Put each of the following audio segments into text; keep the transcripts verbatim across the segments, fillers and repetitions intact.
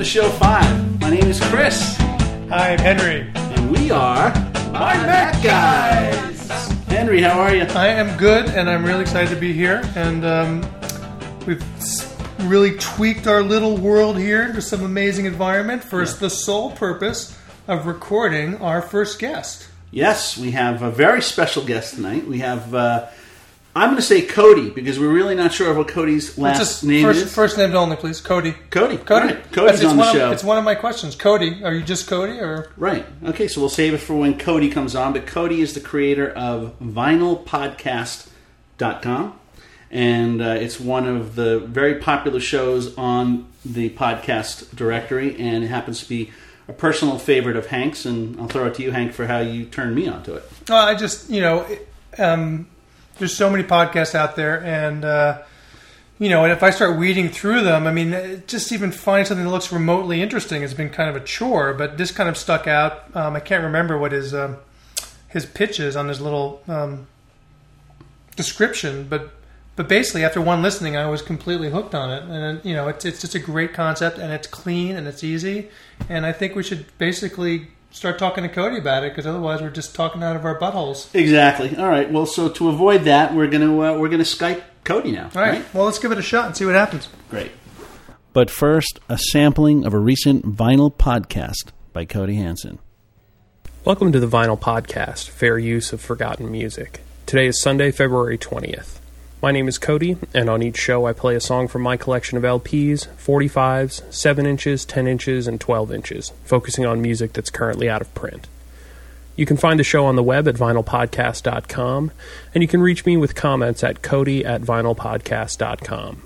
to show five. My name is Chris. Hi, I'm Henry. And we are My Mac Guys. Henry, how are you? I am good, and I'm really excited to be here. And um, we've really tweaked our little world here into some amazing environment for yeah. the sole purpose of recording our first guest. Yes, we have a very special guest tonight. We have... Uh, I'm going to say Cody, because we're really not sure of what Cody's last just name first, is. First name only, please. Cody. Cody. Cody. Right. Cody's it's on the one show. Of, it's one of my questions. Cody, are you just Cody? or Right. Okay, so we'll save it for when Cody comes on. But Cody is the creator of vinyl podcast dot com. And uh, it's one of the very popular shows on the podcast directory. And it happens to be a personal favorite of Hank's. And I'll throw it to you, Hank, for how you turned me onto it. Well, I just, you know... Um, There's so many podcasts out there, and, uh, you know, and if I start weeding through them, I mean, just even finding something that looks remotely interesting has been kind of a chore, but this kind of stuck out. Um, I can't remember what his um, his pitch is on his little um, description, but but basically, after one listening, I was completely hooked on it. And, you know, it's, it's just a great concept, and it's clean, and it's easy, and I think we should basically... start talking to Cody about it, because otherwise we're just talking out of our buttholes. Exactly. All right. Well, so to avoid that, we're gonna uh, we're gonna Skype Cody now. All right. right. Well, let's give it a shot and see what happens. Great. But first, a sampling of a recent vinyl podcast by Cody Hansen. Welcome to the Vinyl Podcast, Fair Use of Forgotten Music. Today is Sunday, February twentieth. My name is Cody, and on each show I play a song from my collection of L Ps, forty-fives, seven inches, ten inches, and twelve inches, focusing on music that's currently out of print. You can find the show on the web at vinyl podcast dot com, and you can reach me with comments at cody at vinyl podcast dot com.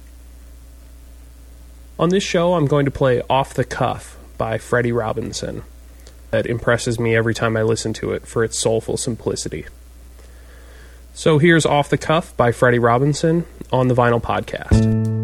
On this show, I'm going to play Off the Cuff by Freddie Robinson. That impresses me every time I listen to it for its soulful simplicity. So here's Off the Cuff by Freddie Robinson on the Vinyl Podcast.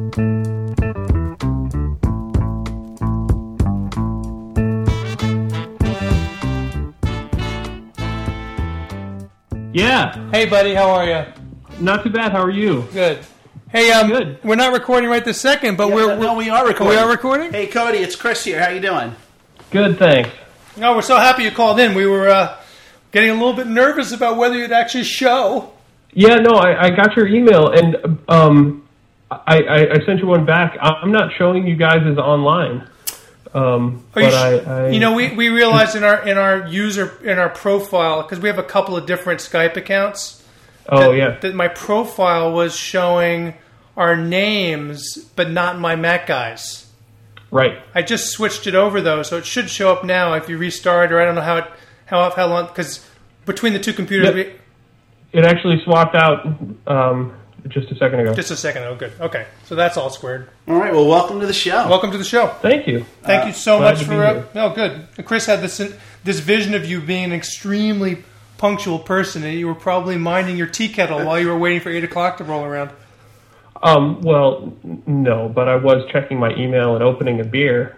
Yeah. Hey, buddy, how are you? Not too bad. How are you? Good. Hey, um, Good. we're not recording right this second, but Yeah, we're, no, we're we are recording. We are recording. Hey, Cody, it's Chris here. How you doing? Good, thanks. No, we're so happy you called in. We were uh, getting a little bit nervous about whether you'd actually show. Yeah, no, I, I got your email, and um, I, I, I sent you one back. I'm not showing you guys as online. Um, Are but you, sh- I, I, you know, we, we realized in our in our user in our profile, because we have a couple of different Skype accounts. Oh that, yeah. That my profile was showing our names, but not my Mac Guys. Right. I just switched it over though, so it should show up now if you restart, or I don't know how it how how long, because between the two computers. Yep. We, It actually swapped out um, just a second ago. Just a second. Oh, good. Okay, so that's all squared. All right. Well, welcome to the show. Welcome to the show. Thank you. Thank Uh, you so glad much to for. be Uh, here. oh, good. Chris had this this vision of you being an extremely punctual person, and you were probably minding your tea kettle while you were waiting for eight o'clock to roll around. Um, well, n- no, but I was checking my email and opening a beer.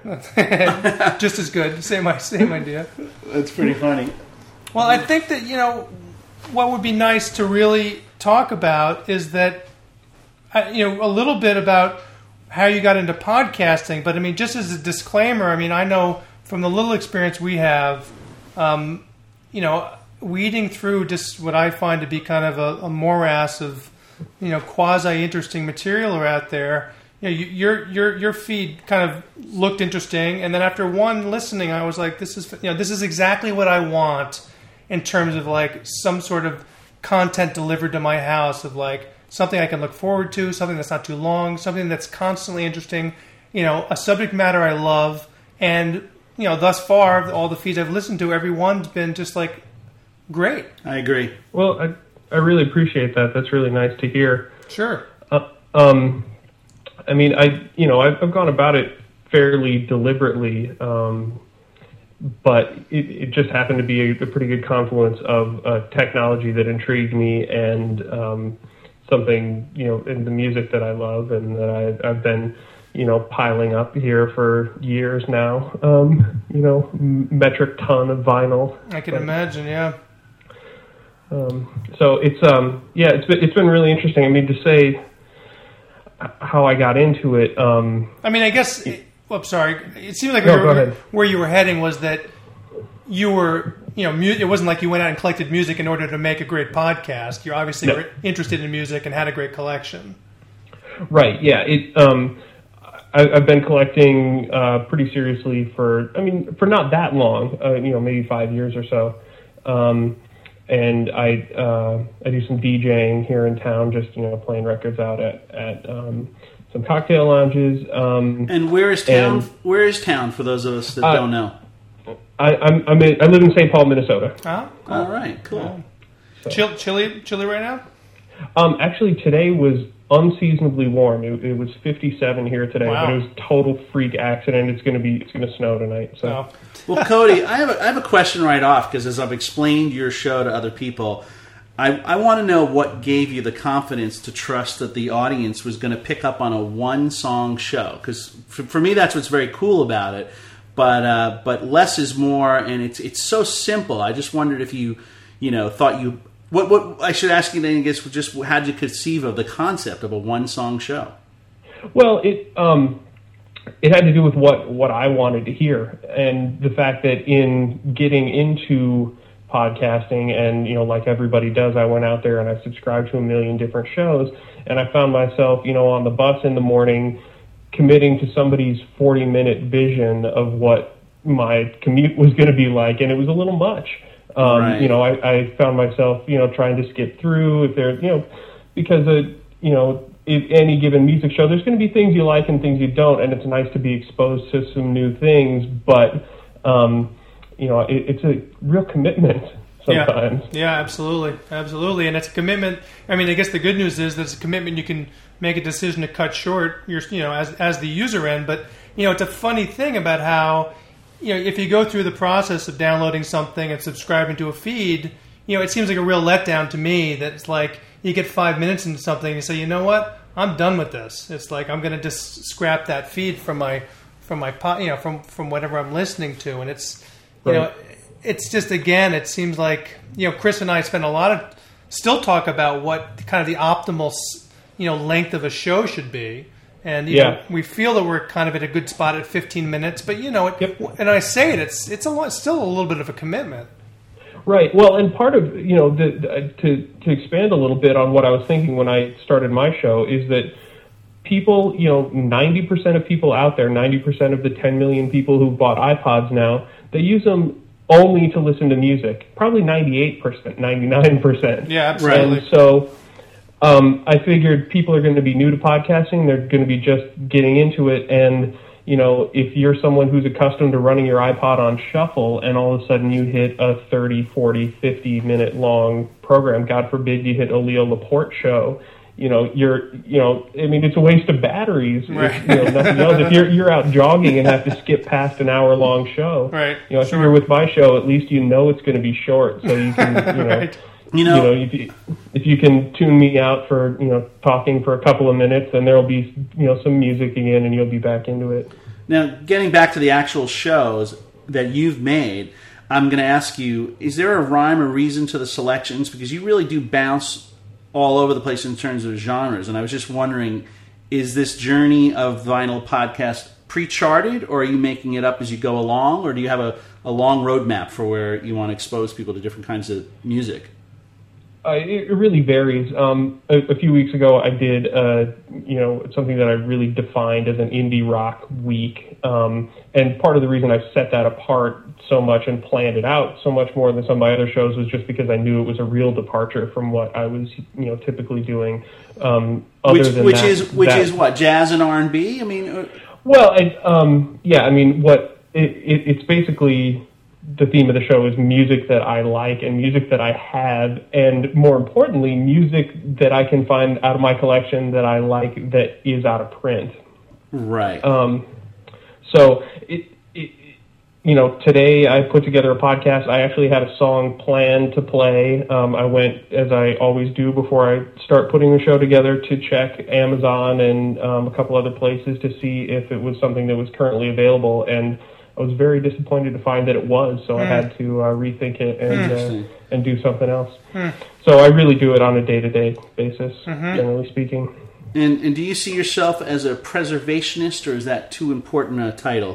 Just as good. Same same idea. That's pretty funny. Well, I think that, you know, what would be nice to really talk about is that, uh, you know, a little bit about how you got into podcasting. But, I mean, just as a disclaimer, I mean, I know from the little experience we have, um, you know, weeding through just what I find to be kind of a, a morass of, you know, quasi-interesting material are out there. You know, you, your your your feed kind of looked interesting, and then after one listening, I was like, "This is you know, this is exactly what I want in terms of like some sort of content delivered to my house of like something I can look forward to, something that's not too long, something that's constantly interesting. You know, a subject matter I love, and you know, thus far, all the feeds I've listened to, every one's been just like great. I agree. Well, I, I really appreciate that. That's really nice to hear. Sure. Uh, um, I mean, I you know I've, I've gone about it fairly deliberately, um, but it, it just happened to be a, a pretty good confluence of uh, technology that intrigued me and um, something you know in the music that I love and that I, I've been you know piling up here for years now. Um, you know, metric ton of vinyl. I can but, imagine. Yeah. Um, so it's um yeah it's been, it's been really interesting. I mean, to say how I got into it. Um, I mean, I guess oh, I'm sorry. It seemed like no, where, go you were, ahead. where you were heading was that you were, you know, mu- it wasn't like you went out and collected music in order to make a great podcast. You obviously No. were interested in music and had a great collection. Right. Yeah. It. Um, I, I've been collecting uh, pretty seriously for. I mean, for not that long. Uh, you know, maybe five years or so. Um, and I uh, I do some DJing here in town, just you know, playing records out at at um, some cocktail lounges. Um, And where is town? And- where is town for those of us that Uh, don't know? I, I'm, I'm in, I live in Saint Paul, Minnesota. Huh? All right, cool. Chill, chilly, chilly right now? Um, actually, today was unseasonably warm. It, it was fifty-seven here today, Wow. but it was a total freak accident. It's going to be it's going to snow tonight. So. Oh. Well, Cody, I have a, I have a question right off because as I've explained your show to other people, I, I want to know what gave you the confidence to trust that the audience was going to pick up on a one-song show. Because for, for me, that's what's very cool about it. But uh, but less is more, and it's it's so simple. I just wondered if you you know thought you what what I should ask you then. I guess just how did you conceive of the concept of a one-song show? Well, it um, it had to do with what, what I wanted to hear, and the fact that in getting into podcasting, and you know, like everybody does, I went out there and I subscribed to a million different shows, and I found myself, you know, on the bus in the morning, committing to somebody's forty minute vision of what my commute was going to be like, and it was a little much. Um, Right. You know, I, I found myself, you know, trying to skip through if there's, you know, because, uh, you know, if any given music show, there's going to be things you like and things you don't, and it's nice to be exposed to some new things, but, um, you know, it, it's a real commitment sometimes. Yeah. yeah, absolutely. Absolutely. And it's a commitment. I mean, I guess the good news is that it's a commitment you can make a decision to cut short, your, you know, as, as the user end. But, you know, it's a funny thing about how, you know, if you go through the process of downloading something and subscribing to a feed, you know, it seems like a real letdown to me that it's like you get five minutes into something and you say, you know what, I'm done with this. It's like I'm going to just scrap that feed from my, from my, po- you know, from, from whatever I'm listening to. And it's, you Right. know, it's just, again, it seems like, you know, Chris and I spend a lot of, still talk about what kind of the optimal, you know, length of a show should be. And you Yeah. know, we feel that we're kind of at a good spot at fifteen minutes, but you know, it, Yep. and I say it, it's it's a lot, still a little bit of a commitment. Right. Well, and part of, you know, the, the, to, to expand a little bit on what I was thinking when I started my show is that people, you know, ninety percent of people out there, ninety percent of the ten million people who've bought iPods now, they use them only to listen to music. Probably ninety-eight percent, ninety-nine percent. Yeah, absolutely. And so um, I figured people are going to be new to podcasting. They're going to be just getting into it. And, you know, if you're someone who's accustomed to running your iPod on shuffle and all of a sudden you hit a thirty, forty, fifty minute long program, God forbid you hit a Leo Laporte show, you know, you're, you know, I mean, it's a waste of batteries. Right. If, you know, nothing else. If you're, you're out jogging and have to skip past an hour long show, Right. you know, if Sure. you're with my show, at least you know it's going to be short. So you can, you know, Right. You know, you know, if you, if you can tune me out for, you know, talking for a couple of minutes, then there'll be, you know, some music again and you'll be back into it. now getting back to the actual shows that you've made, I'm going to ask you: is there a rhyme or reason to the selections? Because you really do bounce all over the place in terms of genres, and I was just wondering: is this journey of Vinyl Podcast pre-charted, or are you making it up as you go along, or do you have a, a long roadmap for where you want to expose people to different kinds of music? Uh, it, it really varies. Um, a, a few weeks ago, I did, uh, you know, something that I really defined as an indie rock week. Um, and part of the reason I set that apart so much and planned it out so much more than some of my other shows was just because I knew it was a real departure from what I was, you know, typically doing. Um, other Which, than which that, is which that, is what, jazz and R and B? I mean, uh, Well, I, um, yeah, I mean, what it, it, it's basically the theme of the show is music that I like and music that I have, and more importantly, music that I can find out of my collection that I like that is out of print. right. Um, so, it, it, you know, today I put together a podcast. I actually had a song planned to play. Um, I went, as I always do before I start putting the show together, to check Amazon and um, a couple other places to see if it was something that was currently available, and I was very disappointed to find that it was, so I had to uh, rethink it and uh, and do something else. So I really do it on a day-to-day basis, generally speaking. And, and do you see yourself as a preservationist, or is that too important a title?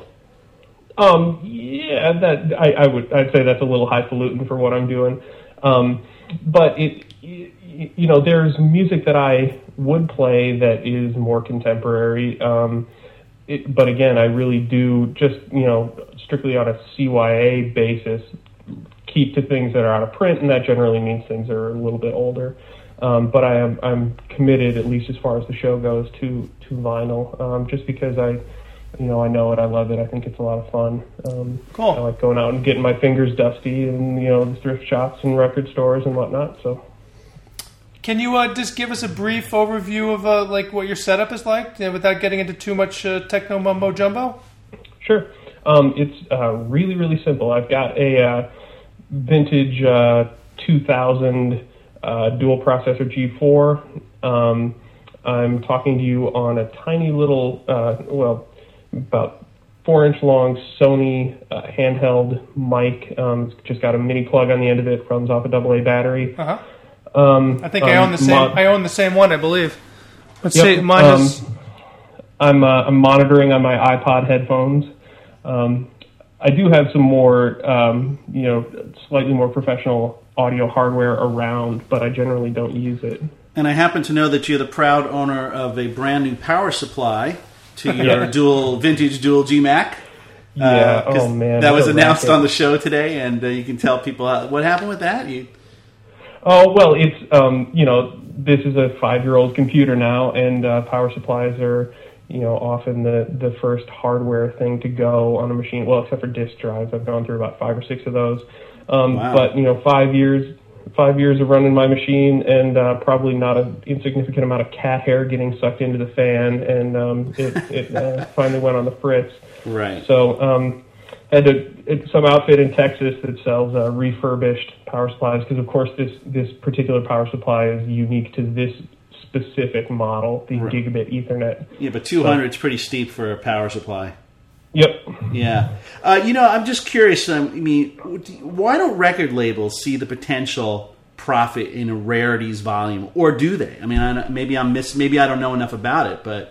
Um, yeah, that I, I would I'd say that's a little highfalutin for what I'm doing. Um, but it, you know, there's music that I would play that is more contemporary. Um, it, but again, I really do just, you know, strictly on a C Y A basis, keep to things that are out of print, and that generally means things that are a little bit older. Um, but I am I'm committed, at least as far as the show goes, to to vinyl, um, just because I, you know, I know it, I love it, I think it's a lot of fun. Um, cool. I like going out and getting my fingers dusty, and you know, the thrift shops and record stores and whatnot. So, can you uh, just give us a brief overview of uh, like what your setup is like, you know, without getting into too much uh, techno mumbo jumbo? Sure. Um, it's uh, really really simple. I've got a uh, vintage uh, two thousand. Uh, dual processor G four. Um, I'm talking to you on a tiny little, uh, well, about four inch long Sony uh, handheld mic. Um, it's just got a mini plug on the end of it. Runs off a double A battery. Uh huh. Um, I think I own the same. Mo- I own the same one, I believe. Let's yep, see. Mine um, is. I'm uh, I'm monitoring on my iPod headphones. Um, I do have some more, um, you know, slightly more professional audio hardware around, but I generally don't use it. And I happen to know that you're the proud owner of a brand new power supply to your Yeah. dual vintage dual G Mac. Yeah. Uh, 'cause oh man. that was what a announced racket. on the show today, and uh, you can tell people how, what happened with that. You, Oh well, it's um, you know, this is a five-year-old computer now, and uh, power supplies are, you know, often the the first hardware thing to go on a machine. Well, except for disk drives, I've gone through about five or six of those. Um, Wow. But you know, five years, five years of running my machine, and uh, probably not an insignificant amount of cat hair getting sucked into the fan, and um, it, it uh, finally went on the fritz. right. So um, had to, it, some outfit in Texas that sells uh, refurbished power supplies, because of course this this particular power supply is unique to this specific model, the Right. gigabit Ethernet. Yeah, but two hundred is pretty steep for a power supply. Yep. Yeah. Uh, you know, I'm just curious. Um, I mean, why don't record labels see the potential profit in a rarities volume, or do they? I mean, I, maybe I'm miss. Maybe I don't know enough about it, but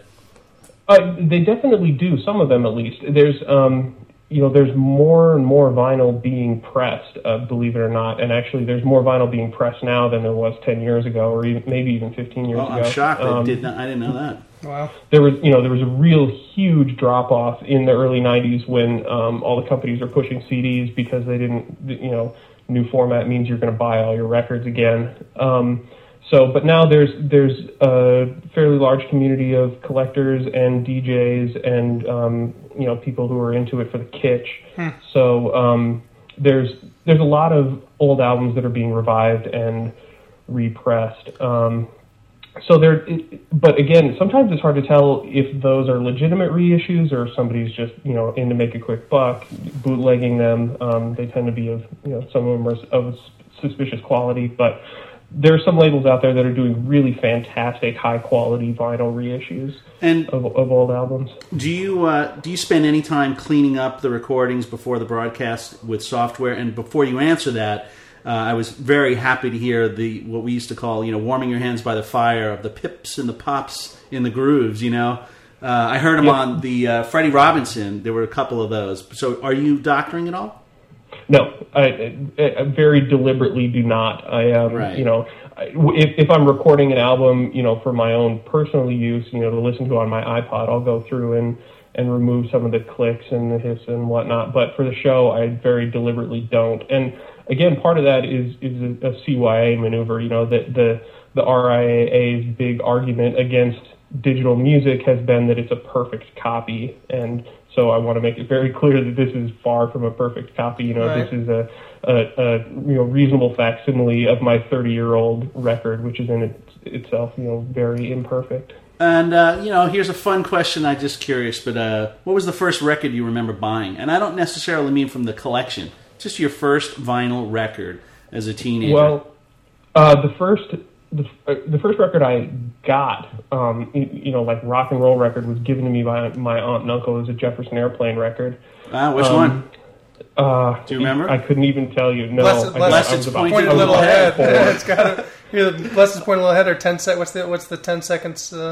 Uh, they definitely do. Some of them, at least. There's, um, you know, there's more and more vinyl being pressed. Uh, believe it or not, and actually, there's more vinyl being pressed now than there was ten years ago, or even, maybe even fifteen years oh, ago. I'm shocked. I Um, did not. I didn't know that. Wow. There was, you know, there was a real huge drop off in the early nineties when um, all the companies are pushing C Ds because they didn't, you know, new format means you're going to buy all your records again. Um, so, but now there's there's a fairly large community of collectors and D Js and um, you know, people who are into it for the kitsch. Hmm. So um, there's there's a lot of old albums that are being revived and repressed. Um, So there, but again, sometimes it's hard to tell if those are legitimate reissues or somebody's just, you know, in to make a quick buck, bootlegging them. Um, they tend to be of, you know, some of them are of suspicious quality, but there are some labels out there that are doing really fantastic, high quality vinyl reissues And of, of old albums. do you uh, do you spend any time cleaning up the recordings before the broadcast with software? And before you answer that, Uh, I was very happy to hear the what we used to call, you know, warming your hands by the fire of the pips and the pops in the grooves. You know, uh, I heard them Yep. on the uh, Freddie Robinson. There were a couple of those. So, are you doctoring at all? No, I, I, I very deliberately do not. I, um, Right. you know, I- if, if I'm recording an album, you know, for my own personal use, you know, to listen to on my iPod, I'll go through and, and remove some of the clicks and the hiss and whatnot. But for the show, I very deliberately don't. And again, part of that is is a, a C Y A maneuver. You know, that the the R I A A's big argument against digital music has been that it's a perfect copy, and so I want to make it very clear that this is far from a perfect copy. You know, Right. this is a, a, a you know reasonable facsimile of my thirty-year-old record, which is in it, itself, you know, very imperfect. And uh, you know, here's a fun question. I'm just curious, but uh, what was the first record you remember buying? And I don't necessarily mean from the collection. Just your first vinyl record as a teenager. Well, uh, the first the, uh, the first record I got, um, you, you know, like rock and roll record, was given to me by my aunt and uncle. It was a Jefferson Airplane record. Ah, which um, one? Uh, Do you remember? I couldn't even tell you. No, Blessed, I, blessed, I was about, Pointed point I a was little about ahead. four. It's got a, here, the blessed point a little ahead. Or ten sec. What's the what's the ten seconds? Uh,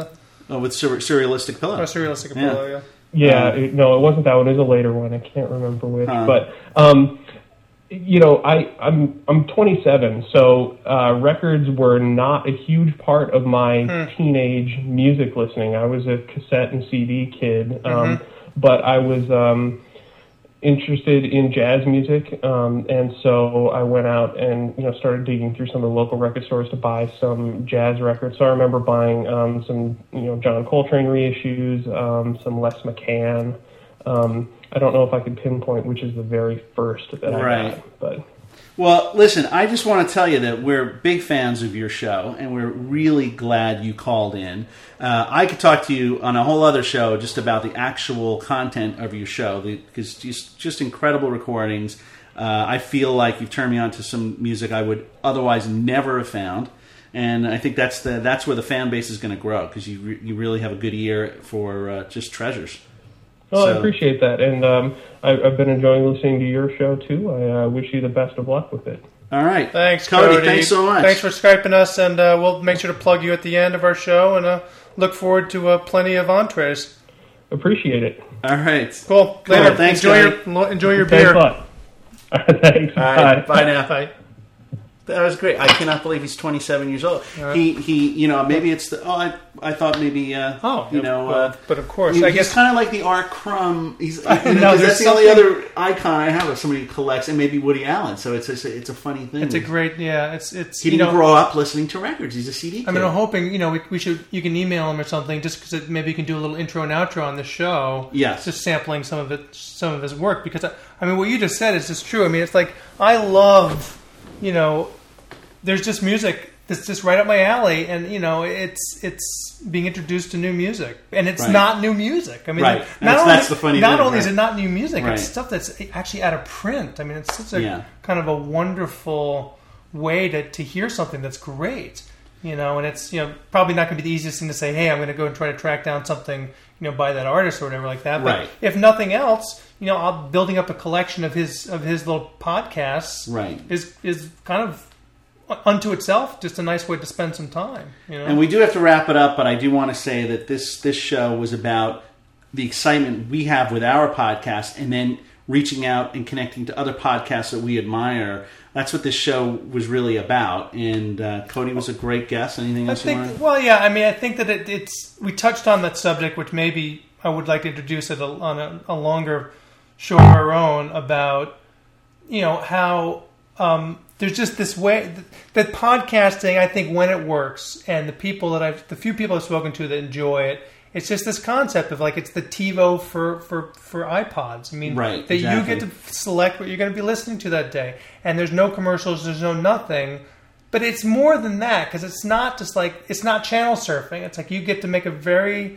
Oh, with sur- Surrealistic Pillow. Oh, Surrealistic Yeah. Pillow, yeah. Yeah, Um, it, no, it wasn't that one. It was a later one. I can't remember which. Huh. But um, you know, I I'm I'm twenty-seven, so uh, records were not a huge part of my Hmm. teenage music listening. I was a cassette and C D kid, um, Mhm. but I was um, interested in jazz music, um, and so I went out and you know started digging through some of the local record stores to buy some jazz records. So I remember buying um, some you know John Coltrane reissues, um, some Les McCann. Um, I don't know if I could pinpoint which is the very first that I Right. got, but Well, listen, I just want to tell you that we're big fans of your show, and we're really glad you called in. Uh, I could talk to you on a whole other show just about the actual content of your show, because just, just incredible recordings. Uh, I feel like you've turned me on to some music I would otherwise never have found, and I think that's the that's where the fan base is going to grow, because you re- you really have a good ear for uh, just treasures. well, I So- appreciate that, and um, I, I've been enjoying listening to your show too. I uh, wish you the best of luck with it. All right. Thanks, Cody. Cody. Thanks so much. Thanks for Skyping us, and uh, we'll make sure to plug you at the end of our show, and uh, look forward to uh, plenty of entrees. Appreciate it. All right. Cool. Cool. Later. Thanks, enjoy Cody. your enjoy your Thanks beer. a lot. Thanks. All right. Bye. Bye now. Bye. That was great. I cannot believe he's twenty-seven years old. right. He, he, you know, maybe it's the. Oh, I, I thought maybe. Uh, Oh, you yeah, know, well, uh, but of course, he- I he's guess kind of like the R. Crumb. He's you know, No, 'cause there's that's the only something- other icon I have of somebody who collects, and maybe Woody Allen. So it's a, it's a funny thing. it's a great. Yeah, it's it's He you didn't know. grow up listening to records. He's a C D kid. I mean, I'm hoping you know we, we should. You can email him or something, just because maybe you can do a little intro and outro on the show. Yes. just sampling some of it, some of his work. Because I, I mean, what you just said is just true. I mean, it's like I love, you know, there's just music that's just right up my alley, and you know, it's it's being introduced to new music, and it's Right. not new music. I mean, Right. not That's- only that's the funny not thing, only is right. it not new music, Right. it's stuff that's actually out of print. I mean, it's such a Yeah. kind of a wonderful way to to hear something that's great. You know, and it's you know probably not going to be the easiest thing to say. Hey, I'm going to go and try to track down something, you know, by that artist or whatever like that. But Right. if nothing else, you know, I'm building up a collection of his of his little podcasts. Right. Is is kind of unto itself just a nice way to spend some time. You know, And we do have to wrap it up, but I do want to say that this this show was about the excitement we have with our podcast, and then reaching out and connecting to other podcasts that we admire. That's what this show was really about. And uh, Cody was a great guest. Anything I else you think. want? Well, yeah. I mean, I think that it, it's we touched on that subject, which maybe I would like to introduce it on a, a longer show of our own about, you know, how um, there's just this way that podcasting. I think when it works, and the people that I've, the few people I've spoken to that enjoy it, it's just this concept of like it's the TiVo for for for iPods. I mean, Right, that exactly. you get to select what you're going to be listening to that day, and there's no commercials, there's no nothing. But it's more than that, because it's not just like it's not channel surfing. It's like you get to make a very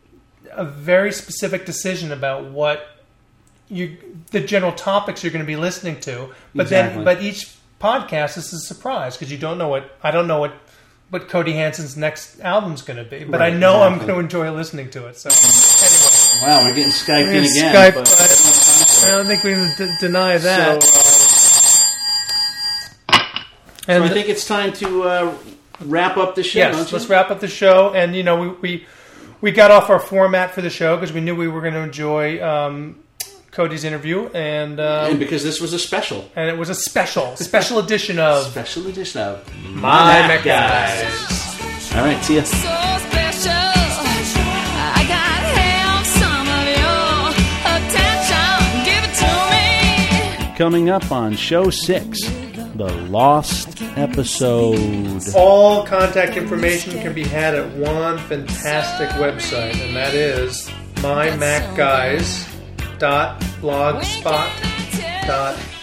a very specific decision about what you the general topics you're going to be listening to. But Exactly. then, but each podcast is a surprise, because you don't know what I don't know what what Cody Hansen's next album's going to be. But Right, I know I'm exactly. going to enjoy listening to it. So anyway, Wow, we're getting Skyped in We're again. Skyped, but but I don't think we can d- deny that. So, uh, so and I think it's time to uh, wrap up the show. yes, don't you? let's wrap up the show. And you know, we we, we got off our format for the show because we knew we were going to enjoy um, Cody's interview, and um, And because this was a special. and it was a special special edition of Special edition of My Mac Mac Guys. Guys. All right, see ya. So special, I gotta have some of your attention. Give it to me. Coming up on show six, the lost episode. All contact information can be had at one fantastic website, and that is my mac guys dot blogspot dot